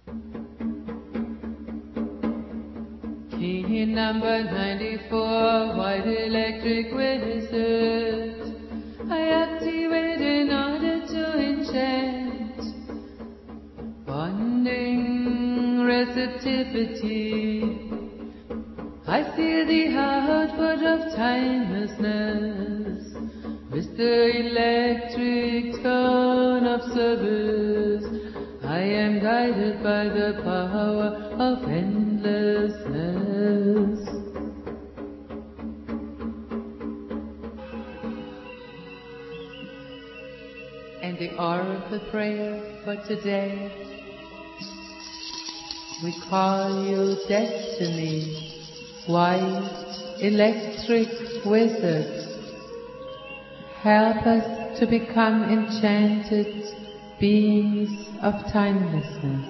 Key number 94, white electric wizard. I activate in order to enchant. Bonding receptivity. I feel the output of timelessness with the electric tone of service. I am guided by the power of endlessness. And the oracle prayer for today. We call you destiny. White electric wizard, help us to become enchanted beings of timelessness.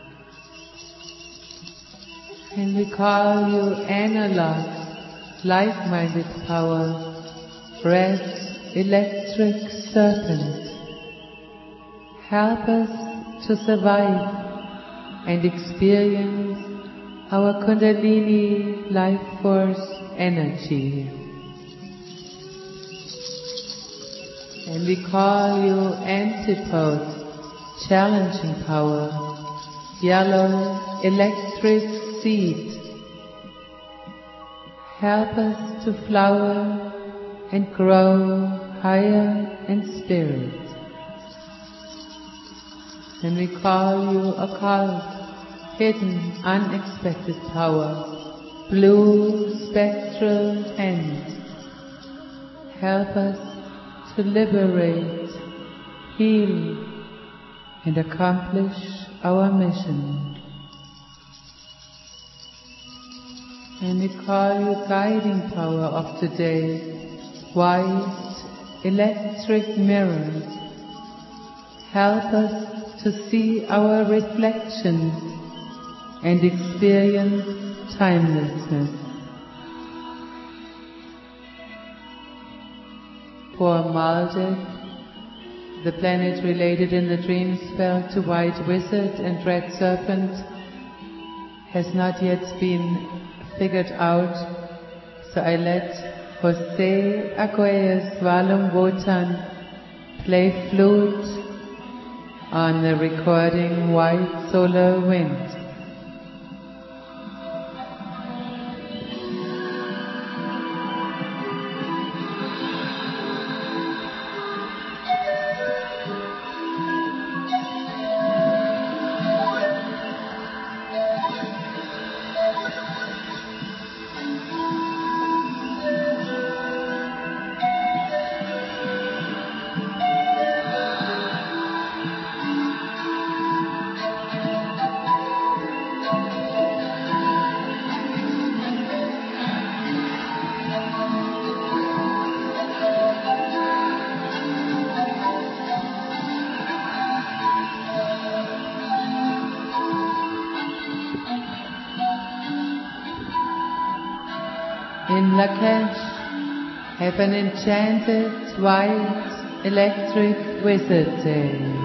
And we call you analog, like-minded power, red electric serpent, help us to survive and experience our Kundalini life force energy. And we call you antipode, challenging power, yellow electric seed. Help us to flower and grow higher in spirit. And we call you occult, hidden, unexpected power, blue spectral hand. Help us to liberate, heal, and accomplish our mission. And we call you guiding power of today, white electric mirror. Help us to see our reflections and experience timelessness. For Maldek, the planet related in the dream spell to White Wizard and Red Serpent, has not yet been figured out, so I let Jose Aquellas Walum Wotan play flute on the recording White Solar Wind. In Lakesh, have an enchanted white electric wizard day.